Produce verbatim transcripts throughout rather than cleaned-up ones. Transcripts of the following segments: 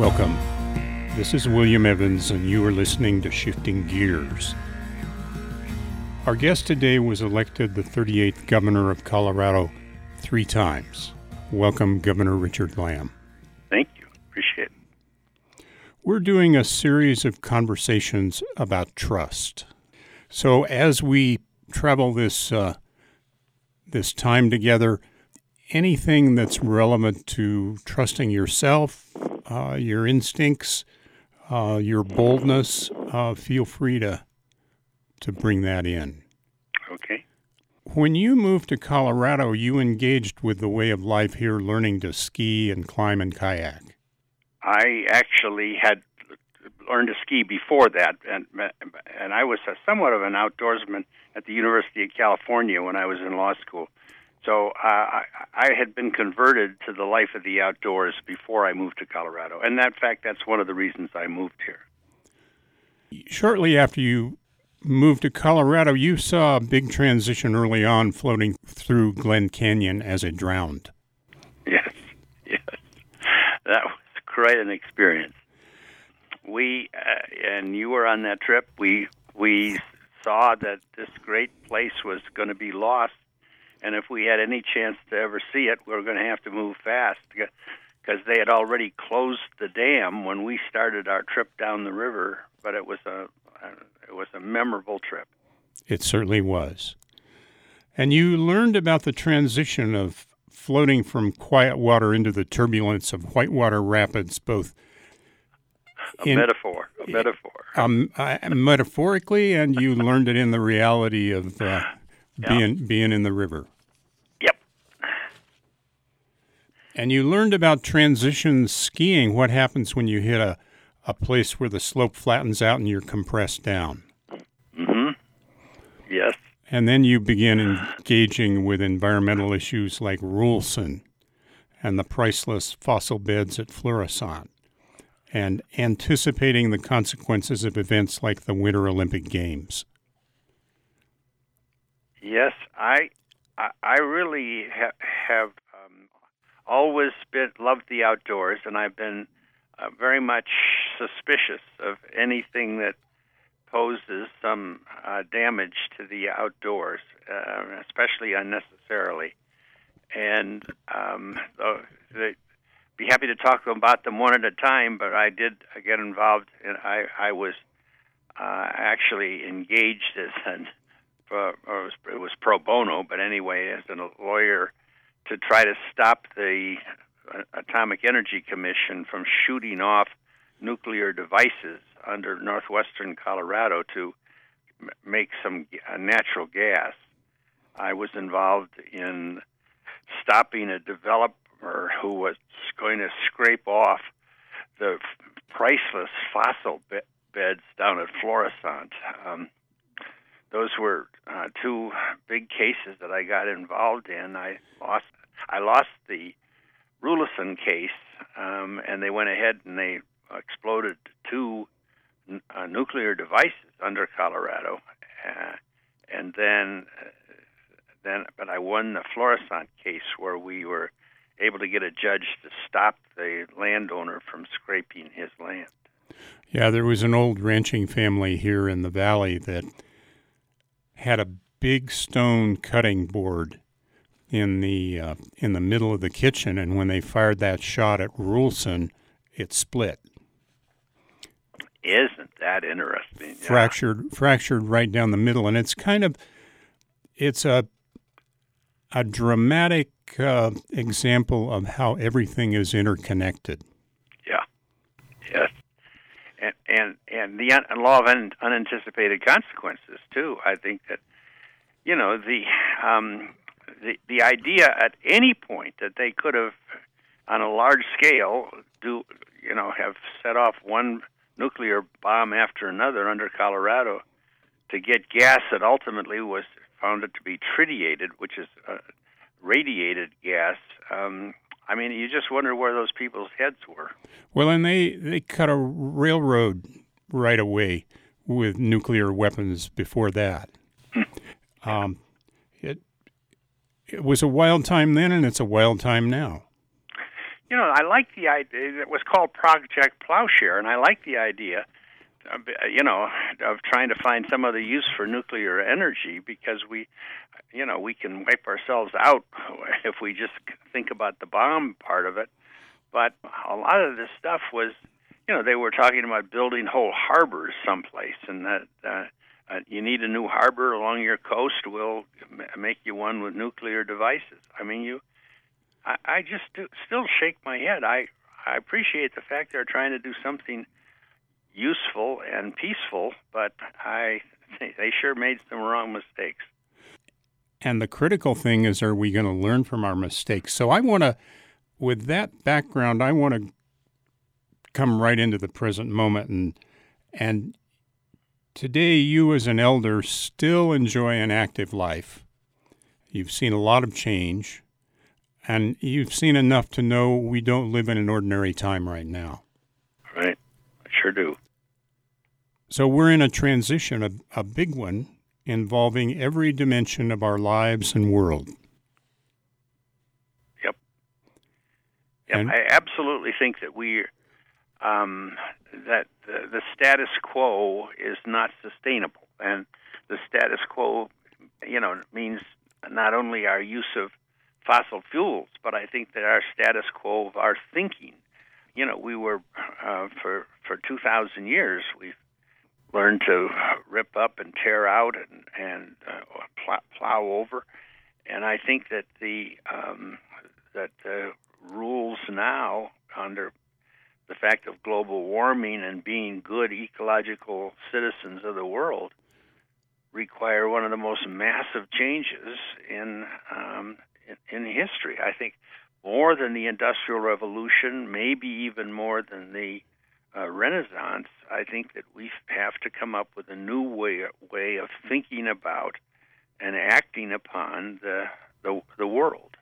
Welcome. This is William Evans, and you are listening to Shifting Gears. Our guest today was elected the thirty-eighth Governor of Colorado three times. Welcome, Governor Richard Lamm. Thank you. Appreciate it. We're doing a series of conversations about trust. So as we travel this uh, this time together, anything that's relevant to trusting yourself, uh, your instincts, uh, your boldness, uh, feel free to to bring that in. Okay. When you moved to Colorado, you engaged with the way of life here, learning to ski and climb and kayak. I actually had learned to ski before that, and and I was a, somewhat of an outdoorsman at the University of California when I was in law school. So uh, I, I had been converted to the life of the outdoors before I moved to Colorado. And in fact, that's one of the reasons I moved here. Shortly after you moved to Colorado, you saw a big transition early on floating through Glen Canyon as it drowned. Yes, yes. That was quite an experience. We, uh, and you were on that trip, we we saw that this great place was going to be lost. And if we had any chance to ever see it, we were going to have to move fast because they had already closed the dam when we started our trip down the river. But it was a it was a memorable trip. It certainly was. And you learned about the transition of floating from quiet water into the turbulence of whitewater rapids, both a in, metaphor, a metaphor, um, uh, metaphorically, and you learned it in the reality of uh, being yeah. being in the river. Yep. And you learned about transition skiing. What happens when you hit a, a place where the slope flattens out and you're compressed down? Mm-hmm. Yes. And then you begin engaging with environmental issues like Rulson and the priceless fossil beds at Florissant, and anticipating the consequences of events like the Winter Olympic Games. Yes, I I really ha- have um, always been loved the outdoors, and I've been uh, very much suspicious of anything that poses some uh, damage to the outdoors, uh, especially unnecessarily. And um, uh, they, be happy to talk about them one at a time, but I did get involved, and I, I was uh, actually engaged as an Uh, or it was pro bono, but anyway, as a lawyer, to try to stop the Atomic Energy Commission from shooting off nuclear devices under northwestern Colorado to m- make some uh, natural gas. I was involved in stopping a developer who was going to scrape off the priceless fossil be- beds down at Florissant. Um, Those were uh, two big cases that I got involved in. I lost. I lost the Rulison case, um, and they went ahead and they exploded two uh, nuclear devices under Colorado, uh, and then, uh, then. But I won the Florissant case, where we were able to get a judge to stop the landowner from scraping his land. Yeah, there was an old ranching family here in the valley that had a big stone cutting board in the uh, in the middle of the kitchen, and when they fired that shot at Rulson, it split. Isn't that interesting? Yeah. Fractured, fractured right down the middle, and it's kind of it's a a dramatic uh, example of how everything is interconnected. Yeah. Yes. And, and and the un- law of un- unanticipated consequences too. I think that, you know, the um, the the idea at any point that they could have, on a large scale, do you know have set off one nuclear bomb after another under Colorado to get gas that ultimately was found it to be tritiated, which is uh, radiated gas. Um, I mean, you just wonder where those people's heads were. Well, and they, they cut a railroad right away with nuclear weapons before that. um, it it was a wild time then, and it's a wild time now. you know, I like the idea. It was called Project Plowshare, and I like the idea, of, you know, of trying to find some other use for nuclear energy, because we, you know, we can wipe ourselves out if we just think about the bomb part of it. But a lot of this stuff was, you know, they were talking about building whole harbors someplace, and that uh, uh, you need a new harbor along your coast. We'll make you one with nuclear devices. I mean, you, I, I just do, still shake my head. I, I appreciate the fact they're trying to do something useful and peaceful, but I think they sure made some wrong mistakes. And the critical thing is, are we going to learn from our mistakes? So I want to, with that background, I want to come right into the present moment. And and today, you as an elder still enjoy an active life. You've seen a lot of change, and you've seen enough to know we don't live in an ordinary time right now. Right. I sure do. So we're in a transition, a, a big one, involving every dimension of our lives and world. Yep. Yep. And I absolutely think that we, um, that the, the status quo is not sustainable. And the status quo, you know, means not only our use of fossil fuels, but I think that our status quo of our thinking. You know, we were, uh, for, for two thousand years, we've learned to rip up and tear out and, and uh, plow, plow over. And I think that the um, that the rules now, under the fact of global warming and being good ecological citizens of the world, require one of the most massive changes in um, in, in history. I think more than the Industrial Revolution, maybe even more than the uh, Renaissance. I think that we have to come up with a new way way of thinking about and acting upon the the, the world.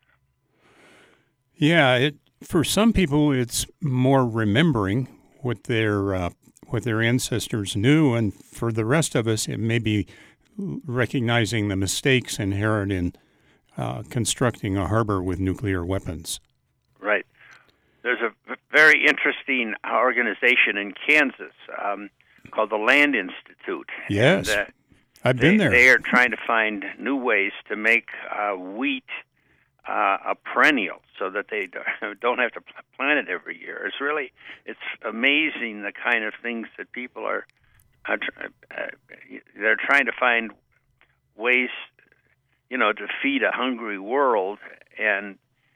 Yeah, it for some people it's more remembering what their uh, what their ancestors knew, and for the rest of us, it may be recognizing the mistakes inherent in uh, constructing a harbor with nuclear weapons. Right. There's a very interesting organization in Kansas um, called the Land Institute. Yes, and, uh, I've they, been there. They are trying to find new ways to make uh, wheat uh, a perennial, so that they don't have to plant it every year. It's really, it's amazing the kind of things that people are, uh, uh, they're trying to find ways, you know, to feed a hungry world. And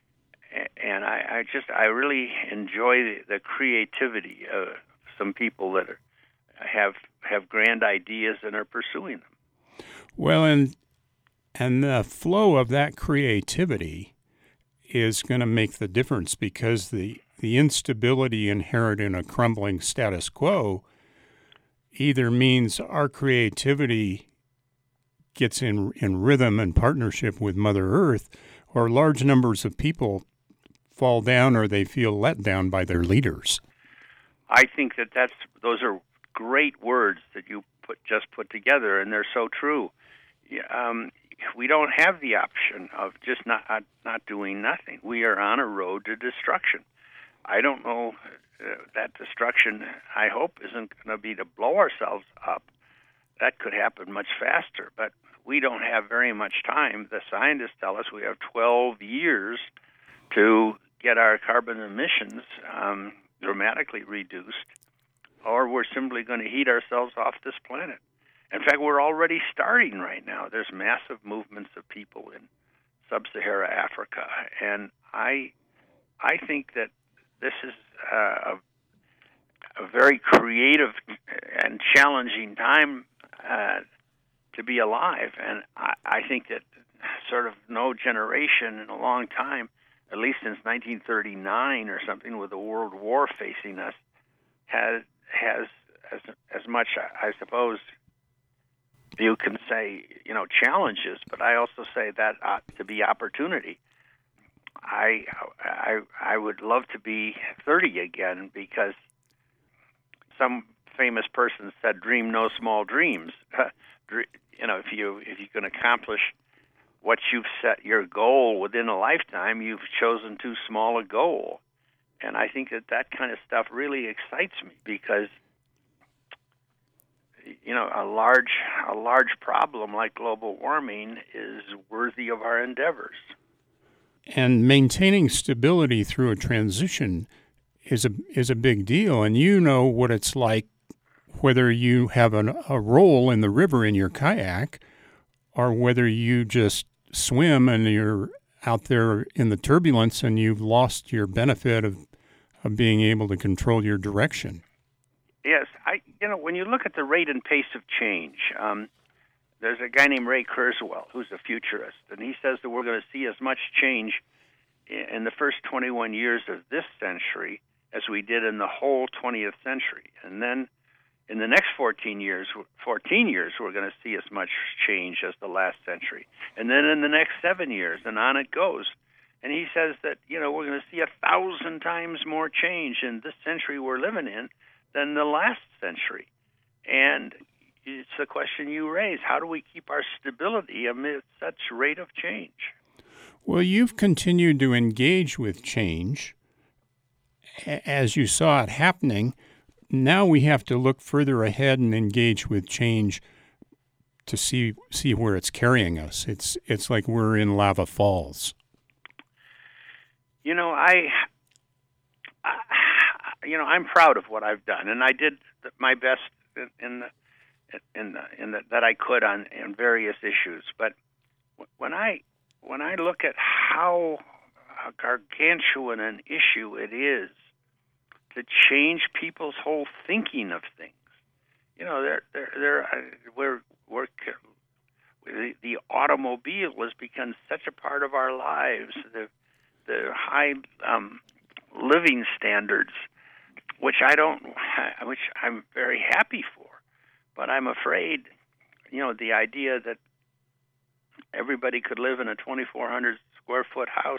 and I, I just, I really enjoy the, the creativity of some people that are, have have grand ideas and are pursuing them. Well, and and the flow of that creativity is going to make the difference, because the, the instability inherent in a crumbling status quo either means our creativity gets in, in rhythm and partnership with Mother Earth, or large numbers of people fall down or they feel let down by their leaders. I think that that's, those are great words that you put just put together, and they're so true. Um, we don't have the option of just not not doing nothing. We are on a road to destruction. I don't know, uh, that destruction, I hope, isn't going to be to blow ourselves up. That could happen much faster, but we don't have very much time. The scientists tell us we have twelve years to get our carbon emissions um, dramatically reduced, or we're simply going to heat ourselves off this planet. In fact, we're already starting right now. There's massive movements of people in sub-Saharan Africa, and I, I think that this is uh, a, a very creative and challenging time uh, to be alive. And I, I think that sort of no generation in a long time, at least since nineteen thirty-nine or something, with a world war facing us, has has as as much, I suppose, you can say, you know, challenges, but I also say that uh, to be opportunity. I, I I would love to be thirty again, because some famous person said, "Dream no small dreams." You know, if you if you can accomplish what you've set your goal within a lifetime, you've chosen too small a goal. and I think that that kind of stuff really excites me because, you know, a large a large problem like global warming is worthy of our endeavors. And maintaining stability through a transition is a is a big deal. And you know what it's like, whether you have an, a roll in the river in your kayak or whether you just swim and you're out there in the turbulence and you've lost your benefit of, of being able to control your direction. Yes, I. You know, when you look at the rate and pace of change, um, there's a guy named Ray Kurzweil who's a futurist, and he says that we're going to see as much change in the first twenty-one years of this century as we did in the whole twentieth century. And then in the next fourteen years, fourteen years, we're going to see as much change as the last century. And then in the next seven years, and on it goes. And he says that, you know, we're going to see a thousand times more change in this century we're living in than the last century. And it's the question you raise. How do we keep our stability amid such rate of change? Well, you've continued to engage with change as you saw it happening. Now we have to look further ahead and engage with change to see see where it's carrying us. It's it's like we're in lava falls. You know, I, I you know, I'm proud of what I've done, and I did my best in, in the in the, in the, that I could on in various issues. But when I when I look at how gargantuan an issue it is to change people's whole thinking of things, you know, they're they're, they're we're we're the, the automobile has become such a part of our lives. The the high um, living standards, which I don't, which I'm very happy for. But I'm afraid, you know, the idea that everybody could live in a twenty-four hundred square foot house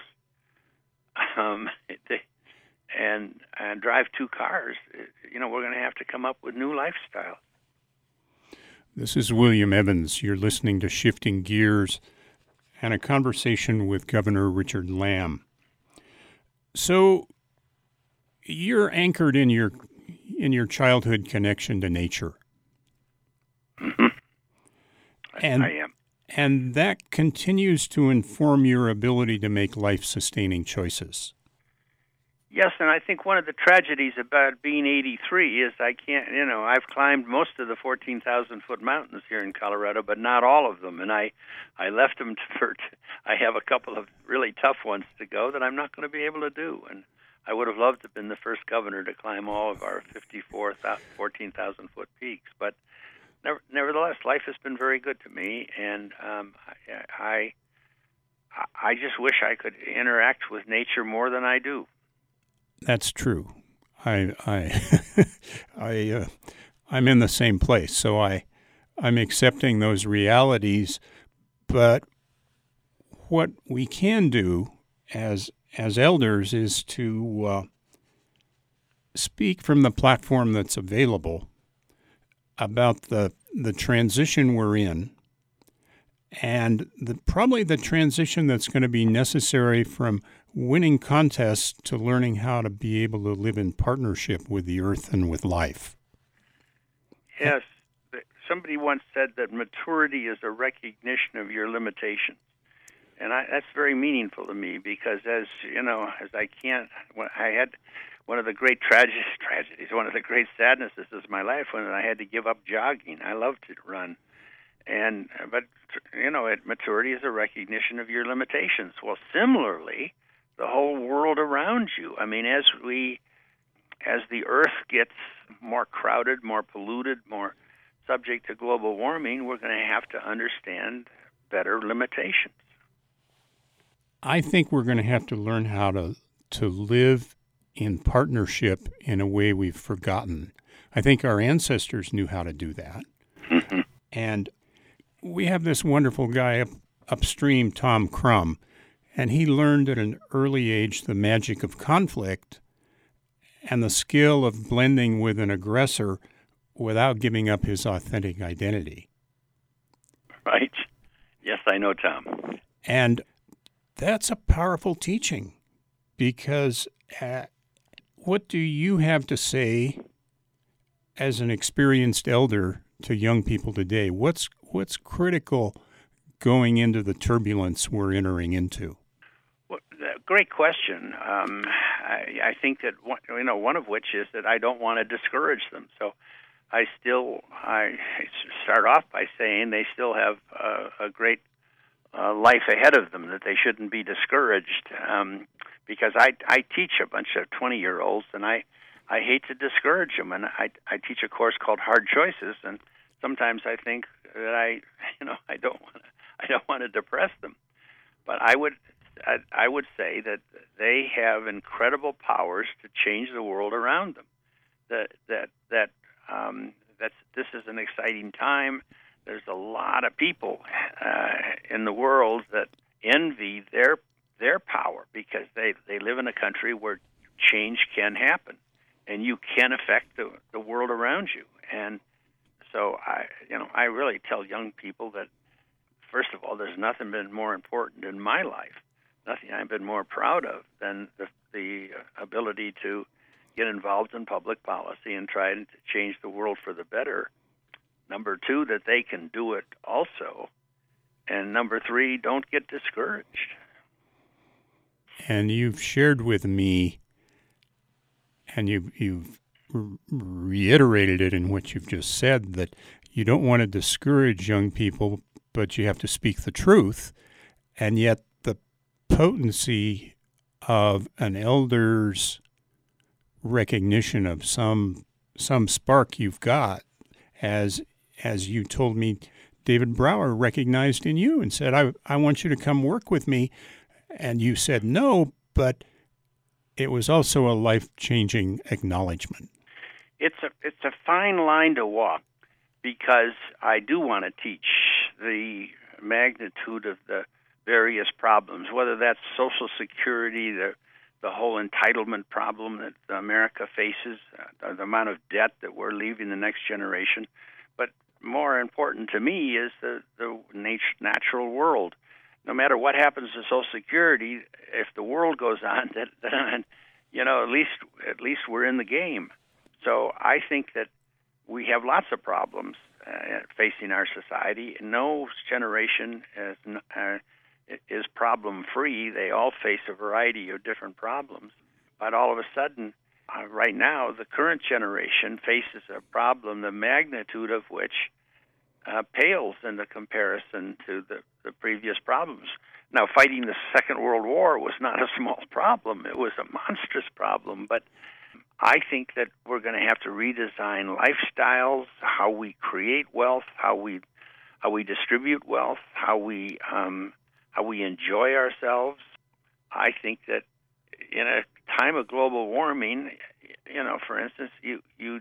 um, and and drive two cars, you know, we're going to have to come up with new lifestyles. This is William Evans. You're listening to Shifting Gears and a conversation with Governor Richard Lamm. So you're anchored in your in your childhood connection to nature. Mm-hmm. And, I am. And that continues to inform your ability to make life-sustaining choices. Yes, and I think one of the tragedies about being eighty-three is I can't, you know, I've climbed most of the fourteen thousand foot mountains here in Colorado, but not all of them. And I, I left them for, I have a couple of really tough ones to go that I'm not going to be able to do. And I would have loved to have been the first governor to climb all of our fifty-four, fourteen thousand foot peaks. But nevertheless, life has been very good to me, and um, I, I, I just wish I could interact with nature more than I do. That's true. I, I, I, uh, I'm in the same place, so I, I'm accepting those realities. But what we can do as as elders is to uh, speak from the platform that's available about the the transition we're in, and the, probably the transition that's going to be necessary from winning contests to learning how to be able to live in partnership with the earth and with life. Yes. Somebody once said that maturity is a recognition of your limitations. And I, that's very meaningful to me because, as you know, as I can't, when I had one of the great tragedies, tragedies, one of the great sadnesses of my life when I had to give up jogging. I loved to run, and but you know, it, maturity is a recognition of your limitations. Well, similarly, the whole world around you. I mean, as we, as the Earth gets more crowded, more polluted, more subject to global warming, we're going to have to understand better limitations. I think we're going to have to learn how to to live in partnership in a way we've forgotten. I think our ancestors knew how to do that. Mm-hmm. And we have this wonderful guy up, upstream, Tom Crum, and he learned at an early age the magic of conflict and the skill of blending with an aggressor without giving up his authentic identity. Right. Yes, I know Tom. And that's a powerful teaching because uh, what do you have to say as an experienced elder to young people today? What's what's critical going into the turbulence we're entering into? Well, great question. Um, I, I think that one, you know one of which is that I don't want to discourage them. So I still I start off by saying they still have a, a great uh, life ahead of them, that they shouldn't be discouraged. Um, because I I teach a bunch of twenty-year-olds, and I I hate to discourage them, and I I teach a course called Hard Choices, and sometimes I think that I you know I don't want to I don't want to depress them, but I would. I, I would say that they have incredible powers to change the world around them. That that that um, that's this is an exciting time. There's a lot of people uh, in the world that envy their their power because they, they live in a country where change can happen, and you can affect the, the world around you. And so I you know I really tell young people that, first of all, there's nothing been more important in my life. Nothing I've been more proud of than the, the ability to get involved in public policy and try to change the world for the better. Number two, that they can do it also. And number three, don't get discouraged. And you've shared with me, and you've, you've reiterated it in what you've just said, that you don't want to discourage young people, but you have to speak the truth. And yet potency of an elder's recognition of some some spark you've got, as as you told me David Brower recognized in you and said, I, I want you to come work with me. And you said no, but it was also a life-changing acknowledgement. It's a it's a fine line to walk, because I do want to teach the magnitude of the various problems, whether that's Social Security, the the whole entitlement problem that America faces, uh, the amount of debt that we're leaving the next generation. But more important to me is the, the nat- natural world. No matter what happens to Social Security, if the world goes on, that, that you know, at least at least we're in the game. So I think that we have lots of problems uh, facing our society. No generation is uh, is problem-free. They all face a variety of different problems. But all of a sudden, uh, right now, the current generation faces a problem, the magnitude of which uh, pales in the comparison to the, the previous problems. Now, fighting the Second World War was not a small problem. It was a monstrous problem. But I think that we're going to have to redesign lifestyles, how we create wealth, how we how we distribute wealth, how we um, how we enjoy ourselves. I think that in a time of global warming, you know, for instance, you you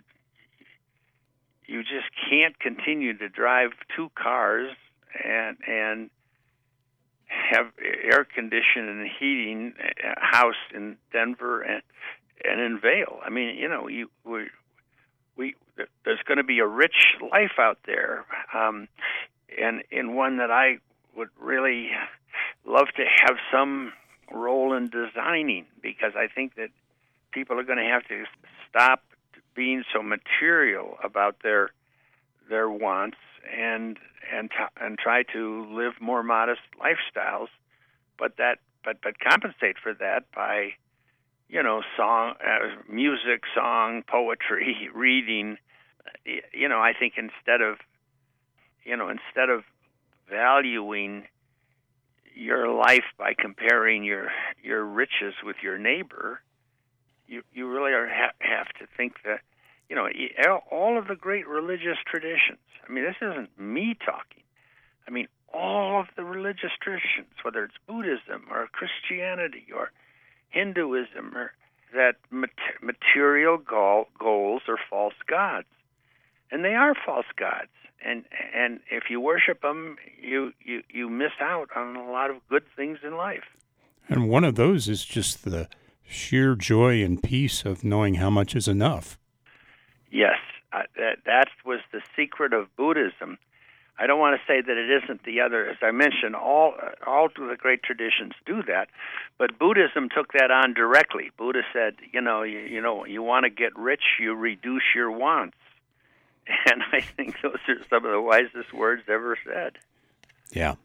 you just can't continue to drive two cars and and have air conditioning and heating a house in Denver and and in Vail. I mean, you know, you we we there's going to be a rich life out there, um, and in one that I would really love to have some role in designing, because I think that people are going to have to stop being so material about their their wants and and and try to live more modest lifestyles, but that but but compensate for that by, you know, song, uh, music, song, poetry, reading. You know, I think instead of you know instead of valuing your life by comparing your your riches with your neighbor, you you really are ha- have to think that, you know, all of the great religious traditions. I mean, this isn't me talking. I mean, all of the religious traditions, whether it's Buddhism or Christianity or Hinduism, or that mat- material goal, goals are false gods, and they are false gods. And and if you worship them, you, you, you miss out on a lot of good things in life. And one of those is just the sheer joy and peace of knowing how much is enough. Yes, uh, that that was the secret of Buddhism. I don't want to say that it isn't the other. As I mentioned, all all of the great traditions do that, but Buddhism took that on directly. Buddha said, you know, you, you know, you want to get rich, you reduce your wants, and I think those are some of the wisest words ever said. Yeah.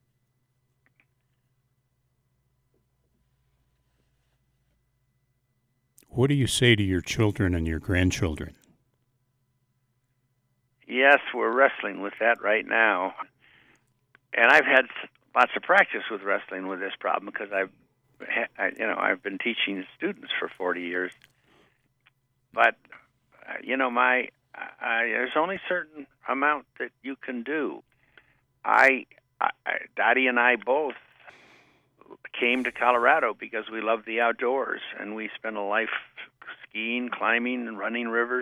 What do you say to your children and your grandchildren? Yes, we're wrestling with that right now. And I've had lots of practice with wrestling with this problem because I've, I, you know, I've been teaching students for forty years. But, you know, my I, there's only a certain amount that you can do. I, I, Dottie and I both came to Colorado because we love the outdoors, and we spent a life skiing, climbing, and running rivers.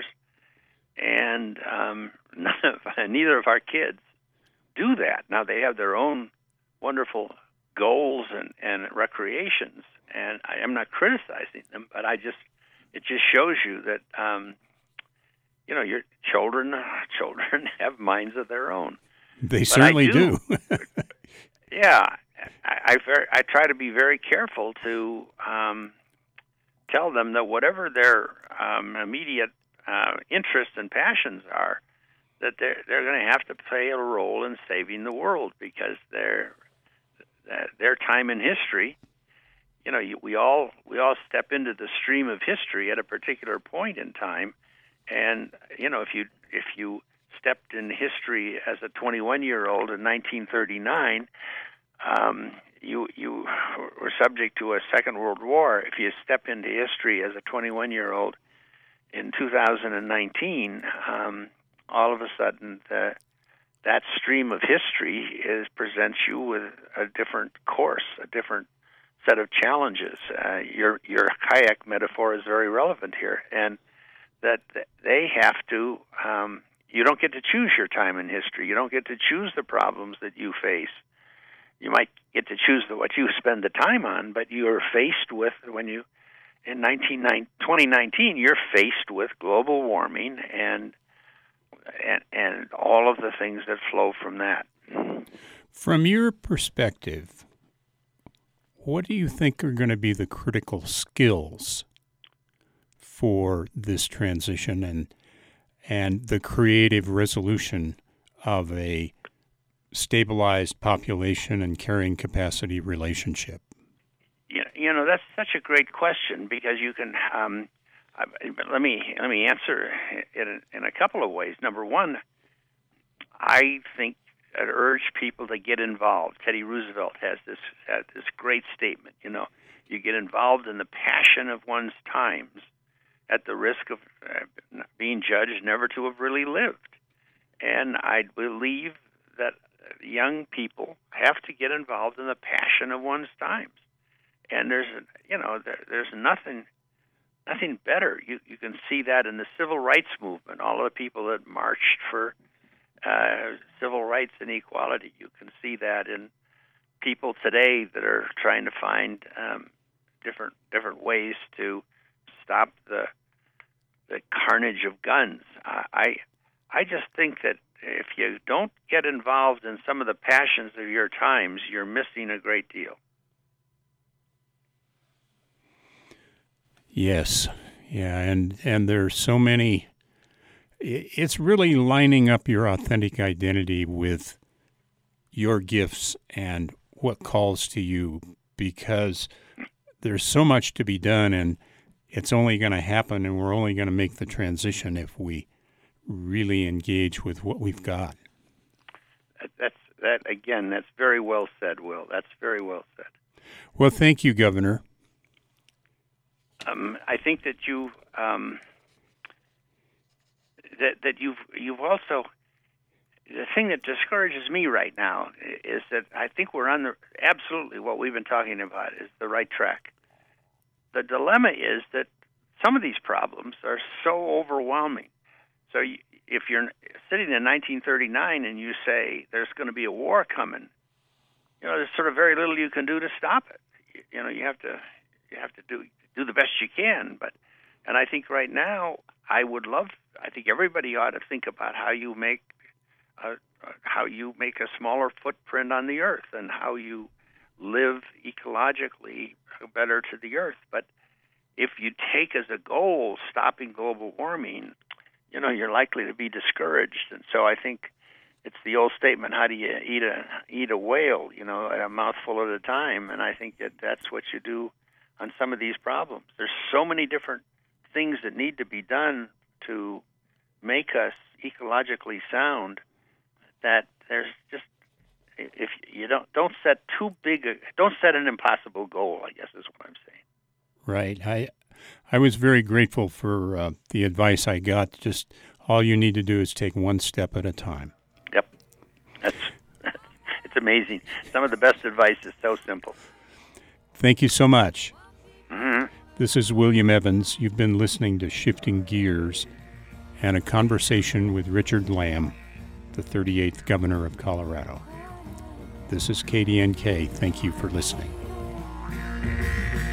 And um, none of, neither of our kids do that. Now, they have their own wonderful goals and, and recreations, and I am not criticizing them, but I just it just shows you that um, you know your children children have minds of their own. They but certainly do. do. Yeah, I I, very, I try to be very careful to um, tell them that whatever their um, immediate uh, interests and passions are, that they're they're going to have to play a role in saving the world because their their time in history, you know, we all we all step into the stream of history at a particular point in time, and you know, if you if you stepped in history as a twenty-one-year-old in nineteen thirty-nine, um, you you were subject to a Second World War. If you step into history as a twenty-one-year-old in two thousand nineteen, um, all of a sudden the, that stream of history is presents you with a different course, a different set of challenges. Uh, your your kayak metaphor is very relevant here, and that they have to. Um, you don't get to choose your time in history. You don't get to choose the problems that you face. You might get to choose the, what you spend the time on, but you are faced with when you in twenty nineteen, you're faced with global warming and, and and all of the things that flow from that. From your perspective, what do you think are going to be the critical skills for this transition and and the creative resolution of a stabilized population and carrying capacity relationship? You know, that's such a great question because you can. Um, let me let me answer it in, in a couple of ways. Number one, I think I'd urge people to get involved. Teddy Roosevelt has this has this great statement. You know, you get involved in the passion of one's times, at the risk of uh, being judged never to have really lived. And I believe that young people have to get involved in the passion of one's times. And there's, you know, there, there's nothing, nothing better. You you can see that in the civil rights movement. All of the people that marched for uh, civil rights and equality. You can see that in people today that are trying to find um, different different ways to stop the the carnage of guns. I I just think that if you don't get involved in some of the passions of your times, you're missing a great deal. Yes, yeah, and and there's so many. It's really lining up your authentic identity with your gifts and what calls to you, because there's so much to be done, and it's only going to happen, and we're only going to make the transition if we really engage with what we've got. That's that again. That's very well said, Will. That's very well said. Well, thank you, Governor. Um, I think that you um, that that you've you've also the thing that discourages me right now is that I think we're on the absolutely what we've been talking about is the right track. The dilemma is that some of these problems are so overwhelming. So you, if you're sitting in nineteen thirty-nine and you say there's going to be a war coming, you know, there's sort of very little you can do to stop it. You, you know, you have to you have to do do the best you can. But and I think right now I would love. I think everybody ought to think about how you make a uh, how you make a smaller footprint on the earth and how you live ecologically better to the earth. But if you take as a goal stopping global warming, you know, you're likely to be discouraged. And so I think it's the old statement, how do you eat a eat a whale, you know, a mouthful at a time. And I think that that's what you do on some of these problems. There's so many different things that need to be done to make us ecologically sound that there's just, if you don't don't set too big a, don't set an impossible goal, I guess is what I'm saying. Right. I I was very grateful for uh, the advice I got. Just all you need to do is take one step at a time. Yep. That's, it's amazing. Some of the best advice is so simple. Thank you so much. Mm-hmm. This is William Evans. You've been listening to Shifting Gears and a conversation with Richard Lamm, the thirty-eighth Governor of Colorado. This is K D N K. Thank you for listening.